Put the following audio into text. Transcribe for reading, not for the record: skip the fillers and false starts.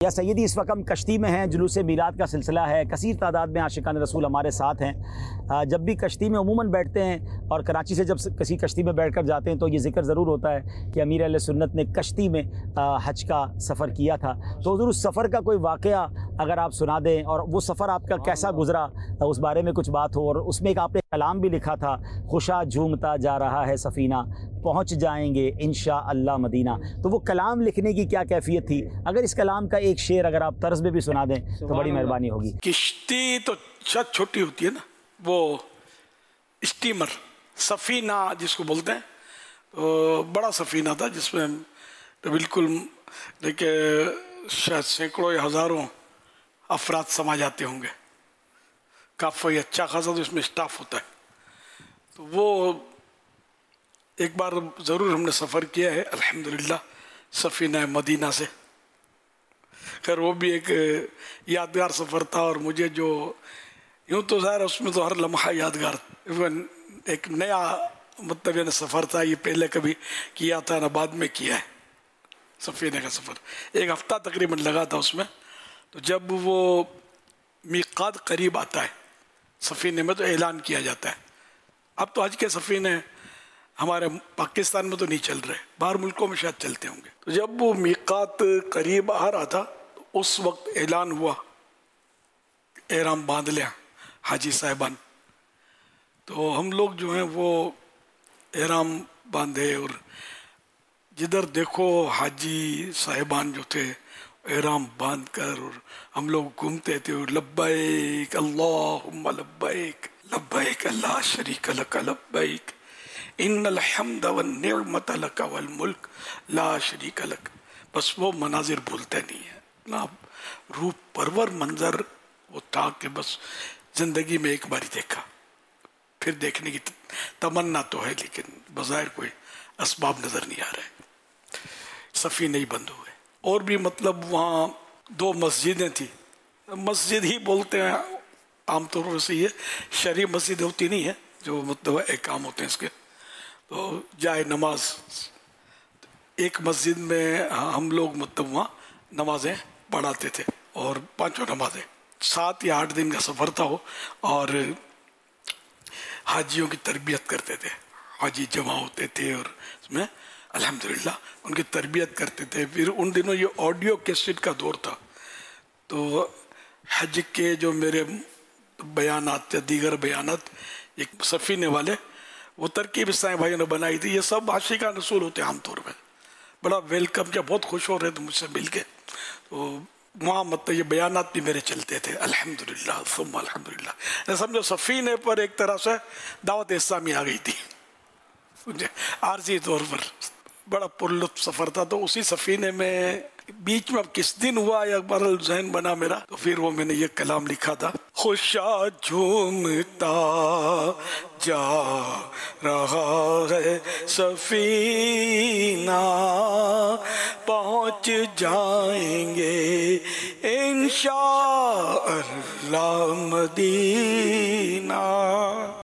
یا سیدی اس وقت ہم کشتی میں ہیں، جلوس میلاد کا سلسلہ ہے، کثیر تعداد میں عاشقان رسول ہمارے ساتھ ہیں۔ جب بھی کشتی میں عموماً بیٹھتے ہیں اور کراچی سے جب کسی کشتی میں بیٹھ کر جاتے ہیں تو یہ ذکر ضرور ہوتا ہے کہ امیر اہل سنت نے کشتی میں حج کا سفر کیا تھا۔ تو حضور اس سفر کا کوئی واقعہ اگر آپ سنا دیں، اور وہ سفر آپ کا کیسا گزرا، اس بارے میں کچھ بات ہو۔ اور اس میں ایک آپ نے کلام بھی لکھا تھا، خوشا جھومتا جا رہا ہے سفینہ، پہنچ جائیں گے انشاءاللہ مدینہ۔ تو وہ کلام لکھنے کی کیا کیفیت تھی؟ اگر اس کلام کا ایک شعر اگر آپ طرز میں بھی سنا دیں تو بڑی مہربانی ہوگی۔ کشتی تو شاید چھوٹی ہوتی ہے نا، وہ اسٹیمر سفینہ جس کو بولتے ہیں، تو بڑا سفینہ تھا جس میں بالکل دیکھیں شاید سینکڑوں یا ہزاروں افراد سما جاتے ہوں گے، کافی اچھا خاصا تو اس میں اسٹاف ہوتا ہے۔ تو وہ ایک بار ضرور ہم نے سفر کیا ہے الحمدللہ سفینہ مدینہ سے۔ خیر وہ بھی ایک یادگار سفر تھا، اور مجھے جو یوں تو ظاہر اس میں تو ہر لمحہ یادگار، ایک نیا مطلب یہ سفر تھا، یہ پہلے کبھی کیا تھا نہ بعد میں کیا ہے۔ سفینے کا سفر ایک ہفتہ تقریباً لگا تھا اس میں۔ تو جب وہ میقات قریب آتا ہے سفینے میں تو اعلان کیا جاتا ہے۔ اب تو حج کے سفینے ہمارے پاکستان میں تو نہیں چل رہے، باہر ملکوں میں شاید چلتے ہوں گے۔ تو جب وہ میقات قریب آ رہا تھا تو اس وقت اعلان ہوا احرام باندھ لیں حاجی صاحبان۔ تو ہم لوگ جو ہیں وہ احرام باندھے، اور جدھر دیکھو حاجی صاحبان جو تھے احرام باندھ کر، اور ہم لوگ گھومتے تھے اور لبیک اللہم لبیک لبیک لا شریک لک لبیک ان الحمد والنعمت لک والملک لا شریک لک۔ بس وہ مناظر بھولتے نہیں ہیں، اتنا روح پرور منظر وہ تھا کہ بس زندگی میں ایک بار ہی دیکھا، پھر دیکھنے کی تمنا تو ہے لیکن بظاہر کوئی اسباب نظر نہیں آ رہے، سفینے ہی بند ہوئے۔ اور بھی مطلب وہاں دو مسجدیں تھیں، مسجد ہی بولتے ہیں عام طور پر سے، یہ شرعی مسجد ہوتی نہیں ہے جو مطلب احکام ہوتے ہیں اس کے۔ تو جائے نماز ایک مسجد میں ہم لوگ مطلب وہاں نمازیں پڑھاتے تھے، اور پانچوں نمازیں 7 یا 8 دن کا سفر تھا وہ، اور حاجیوں کی تربیت کرتے تھے، حاجی جمع ہوتے تھے اور اس میں الحمدللہ ان کی تربیت کرتے تھے۔ پھر ان دنوں یہ آڈیو کیسٹ کا دور تھا، تو حج کے جو میرے بیانات یا دیگر بیانات ایک سفینے والے وہ ترکیب اسلامی بھائیوں نے بنائی تھی۔ یہ سب عاشقان رسول ہوتے ہیں عام طور پہ، بڑا ویلکم کیا، بہت خوش ہو رہے تھے مجھ سے مل کے۔ تو وہاں مطلب یہ بیانات بھی میرے چلتے تھے الحمدللہ ثم الحمدللہ۔ سمجھو سفینے پر ایک طرح سے دعوت اسلامی آ گئی تھی عارضی طور پر۔ بڑا پرلطف سفر تھا۔ تو اسی سفینے میں بیچ میں اب کس دن ہوا یا بہرحال ذہن بنا میرا، تو پھر وہ میں نے یہ کلام لکھا تھا، خوشا جھومتا جا رہا ہے سفینہ، پہنچ جائیں گے انشاءاللہ مدینہ۔